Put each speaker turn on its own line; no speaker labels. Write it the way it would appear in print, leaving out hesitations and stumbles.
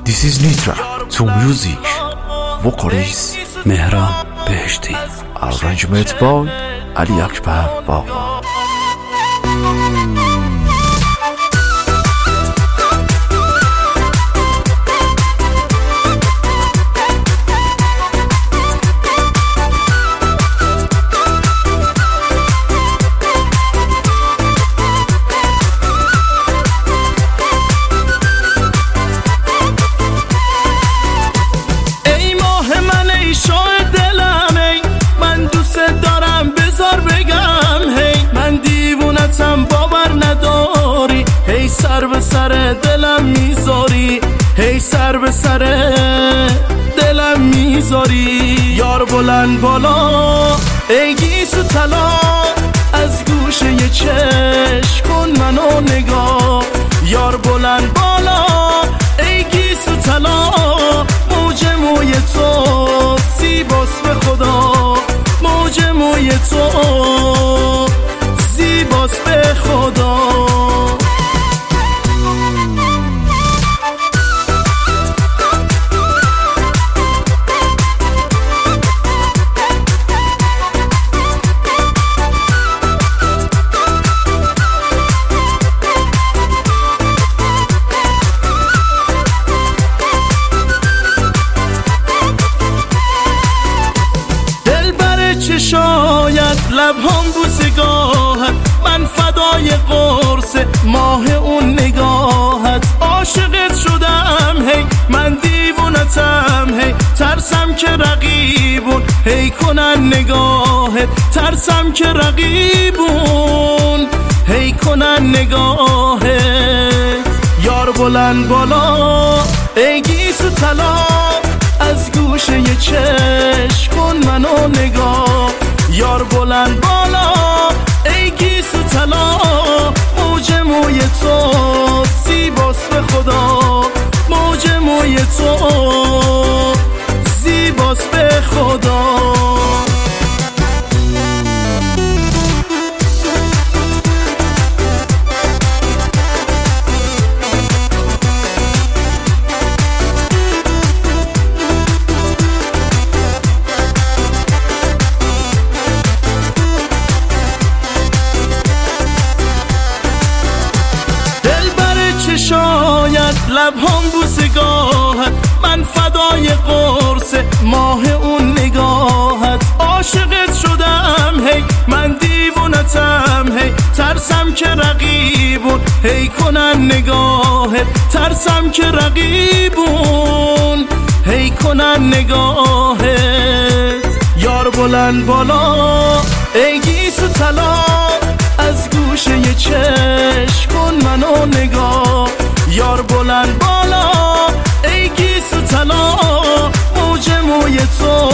This is Nitra to music. Vocalist مهران بهشتی. Arrangement by علی اکبر باقا.
باور نداری هی سر به سر دلم میذاری هی سر به سر دلم میذاری یار بلند بالا ای گیسو طلا از گوشه یه چشم کن منو نگاه یار بلند بالا ای گیسو طلا موج موی تو زیباست به خدا موج موی تو زیباست به خدا شاید لبهام بوسگاهت من فدای قرص ماه اون نگاهت عاشقت شدم هی من دیوونتم هی ترسم که رقیبون هی کنن نگاهت ترسم که رقیبون هی کنن نگاهت یار بلند بالا ای گیسو طلا از گوشه یه چشم کن منو نگاه یار بلند بالا ای گیسو طلا موج موی تو زیباست به خدا موج موی تو زیباست به خدا شاید لبهام بوسگاهت من فدای قرص ماه اون نگاهت عاشقت شدم هی من دیوونتم هی ترسم که رقیبون هی کنن نگاهت ترسم که رقیبون هی کنن نگاهت یار بلند بالا ای گیسو طلا از گوشه یه چشم کن منو نگاه یار بلند بالا ای گیسو طلا موج موی تو